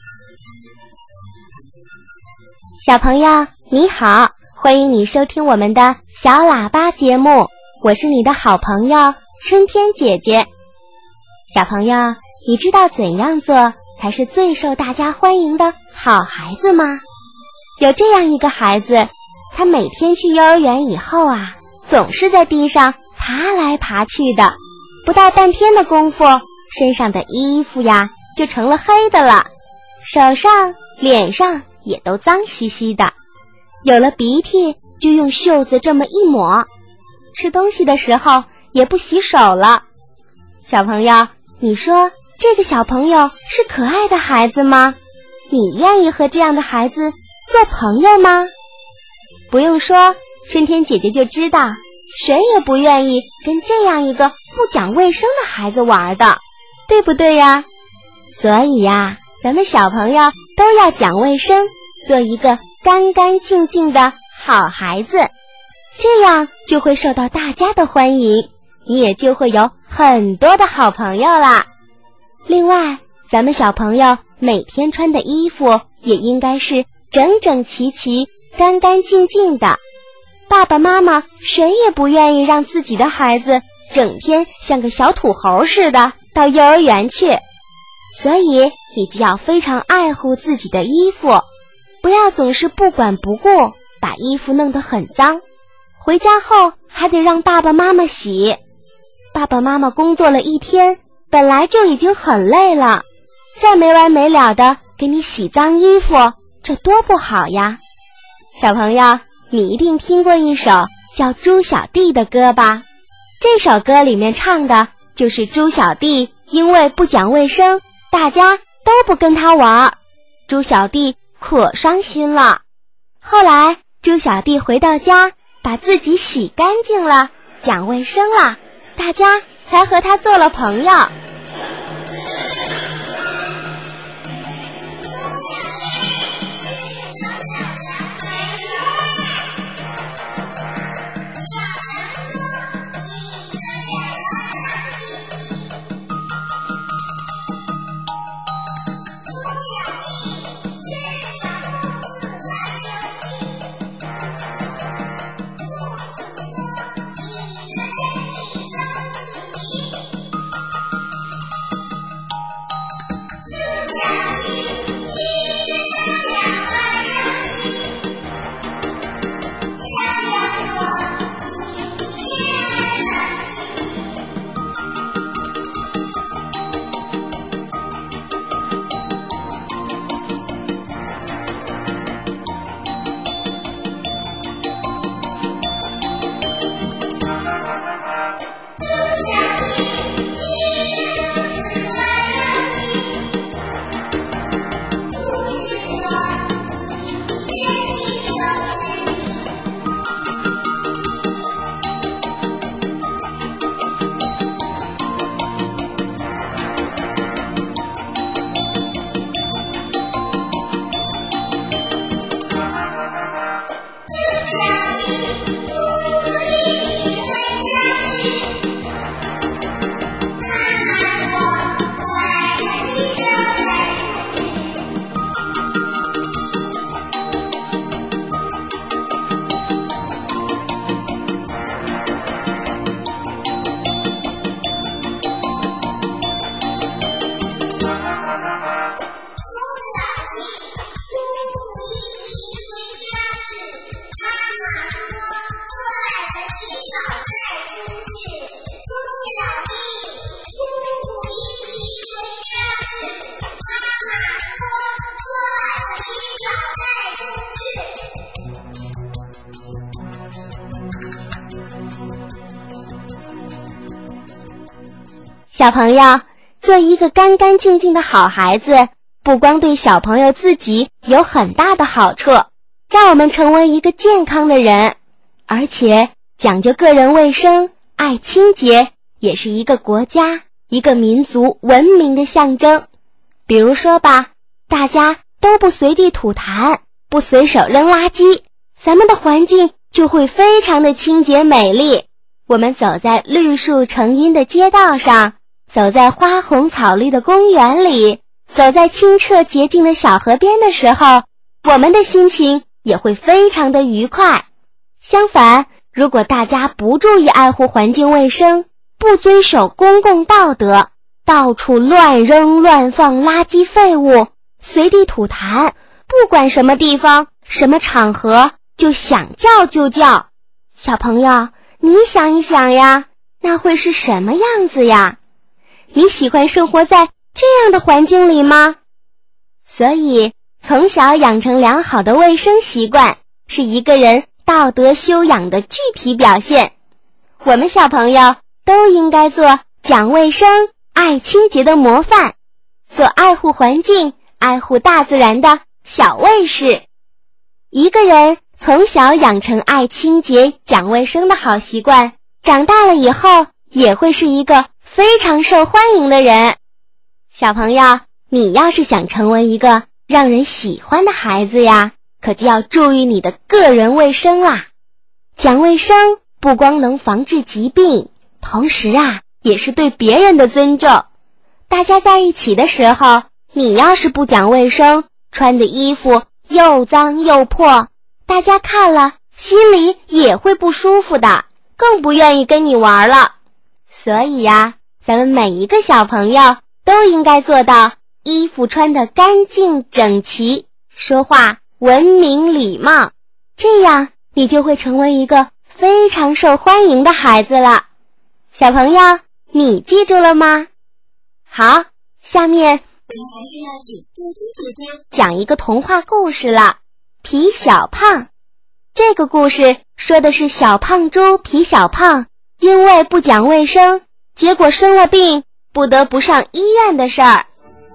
小朋友你好，欢迎你收听我们的小喇叭节目，我是你的好朋友春天姐姐。小朋友，你知道怎样做才是最受大家欢迎的好孩子吗？有这样一个孩子，他每天去幼儿园以后总是在地上爬来爬去的，不到半天的功夫，身上的衣服就成了黑的了，手上脸上也都脏兮兮的，有了鼻涕就用袖子这么一抹，吃东西的时候也不洗手了。小朋友，你说这个小朋友是可爱的孩子吗？你愿意和这样的孩子做朋友吗？不用说，春天姐姐就知道，谁也不愿意跟这样一个不讲卫生的孩子玩的，对不对呀？所以咱们小朋友都要讲卫生，做一个干干净净的好孩子，这样就会受到大家的欢迎，你也就会有很多的好朋友啦。另外，咱们小朋友每天穿的衣服也应该是整整齐齐、干干净净的。爸爸妈妈谁也不愿意让自己的孩子整天像个小土猴似的到幼儿园去，所以你就要非常爱护自己的衣服，不要总是不管不顾，把衣服弄得很脏，回家后还得让爸爸妈妈洗。爸爸妈妈工作了一天，本来就已经很累了，再没完没了的给你洗脏衣服，这多不好呀。小朋友，你一定听过一首叫《猪小弟》的歌吧？这首歌里面唱的就是猪小弟因为不讲卫生，大家都不跟他玩，猪小弟可伤心了。后来猪小弟回到家，把自己洗干净了，讲卫生了，大家才和他做了朋友。小朋友，做一个干干净净的好孩子，不光对小朋友自己有很大的好处，让我们成为一个健康的人，而且讲究个人卫生，爱清洁，也是一个国家、一个民族文明的象征。比如说吧，大家都不随地吐痰，不随手扔垃圾，咱们的环境就会非常的清洁美丽。我们走在绿树成荫的街道上，走在花红草绿的公园里， 走在清澈洁净的小河边的时候，我们的心情也会非常的愉快。相反，如果大家不注意爱护环境卫生，不遵守公共道德，到处乱扔乱放垃圾废物，随地吐痰，不管什么地方什么场合就想叫就叫，小朋友，你想一想呀，那会是什么样子呀？你喜欢生活在这样的环境里吗？所以从小养成良好的卫生习惯，是一个人道德修养的具体表现。我们小朋友都应该做讲卫生、爱清洁的模范，做爱护环境、爱护大自然的小卫士。一个人从小养成爱清洁、讲卫生的好习惯，长大了以后也会是一个非常受欢迎的人。小朋友，你要是想成为一个让人喜欢的孩子呀，可就要注意你的个人卫生啦。讲卫生不光能防治疾病，同时也是对别人的尊重。大家在一起的时候，你要是不讲卫生，穿的衣服又脏又破，大家看了心里也会不舒服的，更不愿意跟你玩了。所以咱们每一个小朋友都应该做到衣服穿得干净整齐，说话文明礼貌，这样你就会成为一个非常受欢迎的孩子了。小朋友，你记住了吗？好，下面我们还是要请晶晶姐姐讲一个童话故事了，皮小胖。这个故事说的是小胖猪皮小胖因为不讲卫生，结果生了病，不得不上医院的事儿。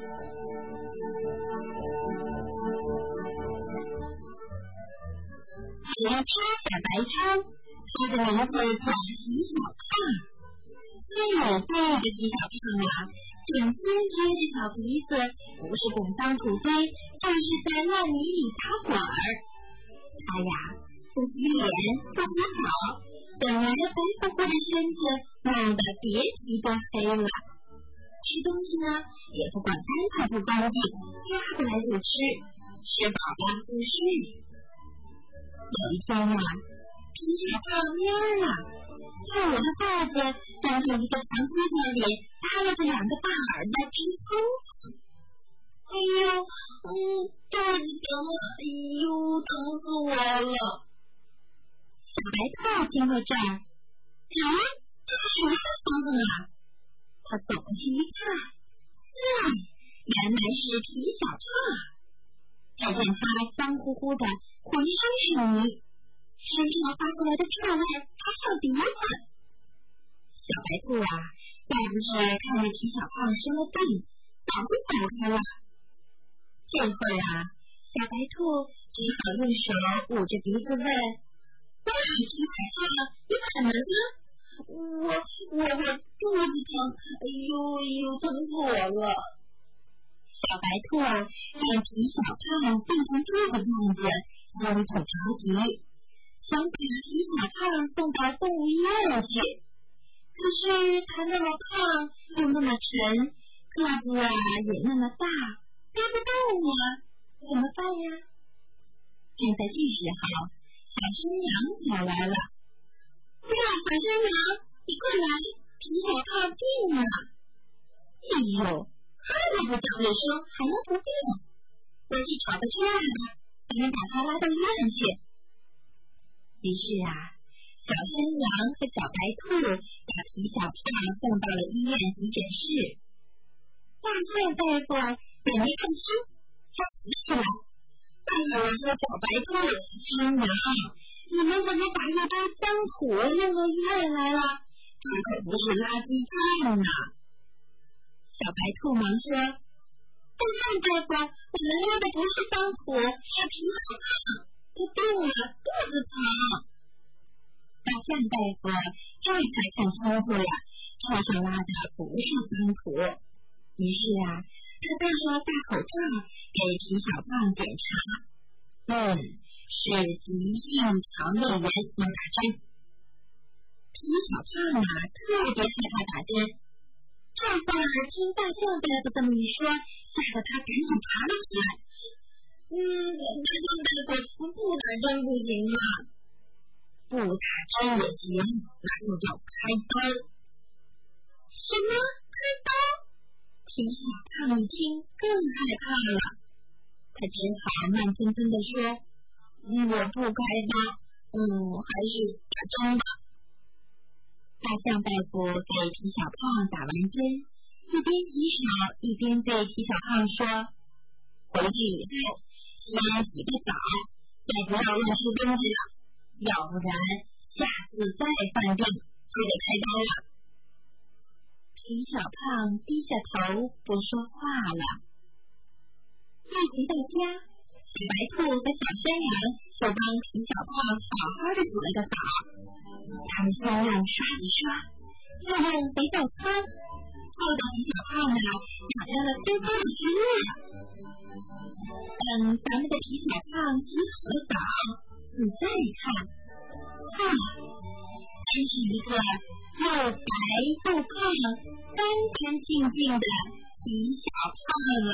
有一只小白猪，它的名字叫皮小胖。虽然这个皮小胖整天撅着小鼻子，不是滚脏土堆，就是在烂泥里打滚儿。它不洗脸，不洗澡，本来白乎乎的身子弄得别提多黑了。吃东西呢，也不管干净不干净，抓过来就吃，吃饱了就睡。有一天皮小胖蔫了，看我的肚子刚在一个长鸡蛋里耷拉着两个大耳朵直哼哼。哎呦，肚子疼了，哎呦，疼死我了！小白兔经过这儿，这是什么房子啊？他走过去一看，原来是皮小胖。只见他脏乎乎的，浑身是泥，身上发出来的臭味还像鼻子。小白兔要不是看着皮小胖生了病，早就走开了。这会儿小白兔只好用手捂着鼻子问：皮小胖，你怎么了？我肚子疼，哎呦，疼死我了！小白兔见皮小胖病成这个样子，心里挺着急，想把皮小胖送到动物医院去。可是他那么胖，又那么沉，个子也那么大，背不动怎么办呀？正在这时候，小山羊跑来了。小山羊，你快来，皮小胖病了。哎呦，这么不讲卫生还能不病？我去找个车吧，才能把他拉到医院去。于是小山羊和小白兔把皮小胖送到了医院急诊室。大象大夫也没看清，就喊起来：我说小白兔、山羊，你们怎么把一堆脏土弄到医院来了？这可不是垃圾站呢！小白兔忙说：大象大夫，我们拉的不是脏土，是皮小胖，他病了，肚子疼。大象大夫这才看清楚了，车上拉的不是脏土。于是他戴上了大口罩，给皮小胖检查。是急性肠胃炎，要打针。皮小胖特别害怕打针。这会儿听大象大夫这么一说，心得他赶紧爬了起来。大象大夫，不打针不行吗？不打针也行，那就叫开刀。什么？开刀？皮小胖一听更害怕了，他只好慢吞吞地说：我不开刀，还是打针吧。大象大夫给皮小胖打完针，一边洗手一边对皮小胖说：回去以后先洗个澡，再不要乱吃东西了，要不然下次再犯病就得开刀了。皮小胖低下头不说话了。一回到家，小白兔和小山羊就帮皮小胖好好的洗了个澡。他们先用刷子刷，又用肥皂搓，搓得皮小胖长出了高高的枝叶。等咱们的皮小胖洗好了澡，你再看，真是一个又白又胖、干干净净的皮小胖了。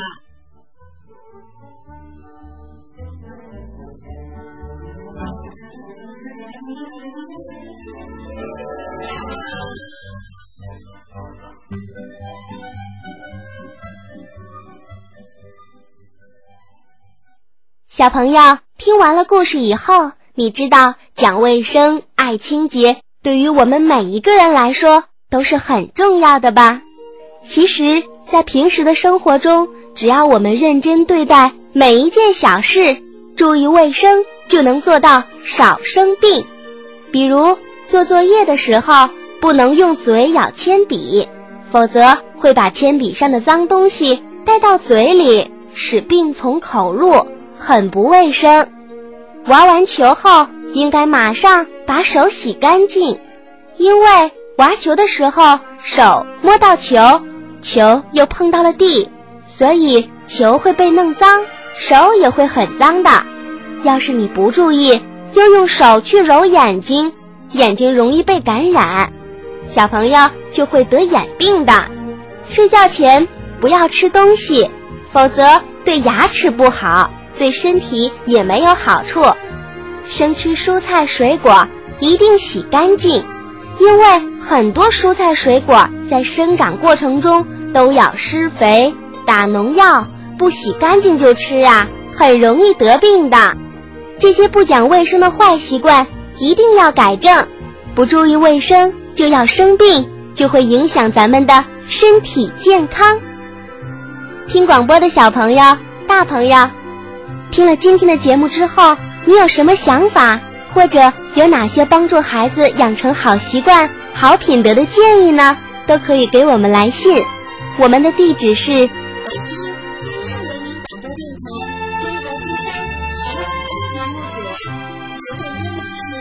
小朋友，听完了故事以后，你知道讲卫生、爱清洁对于我们每一个人来说都是很重要的吧？其实，在平时的生活中，只要我们认真对待每一件小事，注意卫生，就能做到少生病。比如，做作业的时候，不能用嘴咬铅笔，否则会把铅笔上的脏东西带到嘴里，使病从口入，很不卫生。玩完球后，应该马上把手洗干净，因为玩球的时候手摸到球，球又碰到了地，所以球会被弄脏，手也会很脏的。要是你不注意，又用手去揉眼睛，眼睛容易被感染，小朋友就会得眼病的。睡觉前不要吃东西，否则对牙齿不好，对身体也没有好处。生吃蔬菜水果一定洗干净，因为很多蔬菜水果在生长过程中都要施肥、打农药，不洗干净就吃啊，很容易得病的。这些不讲卫生的坏习惯一定要改正，不注意卫生就要生病，就会影响咱们的身体健康。听广播的小朋友、大朋友，听了今天的节目之后，你有什么想法，或者有哪些帮助孩子养成好习惯、好品德的建议呢？都可以给我们来信，我们的地址是北京天籁人民广播电台中国之声小喇叭节目组，邮政编码是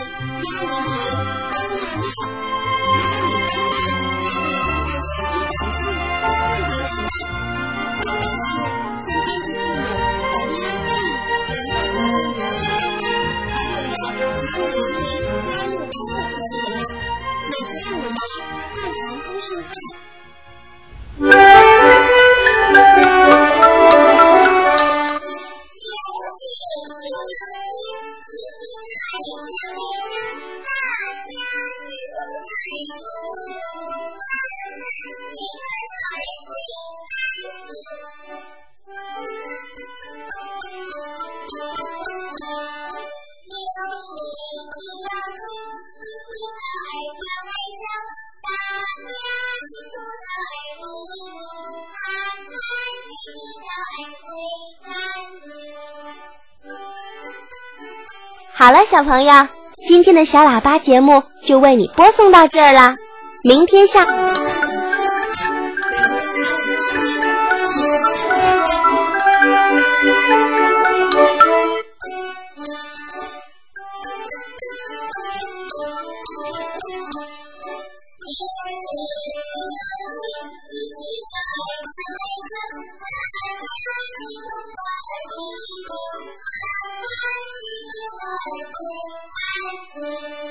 100-226。如果你方便，可以用手机短信寄回来的。电码是先编辑字母好了，小朋友，今天的小喇叭节目就为你播送到这儿了。明天下 Thank you.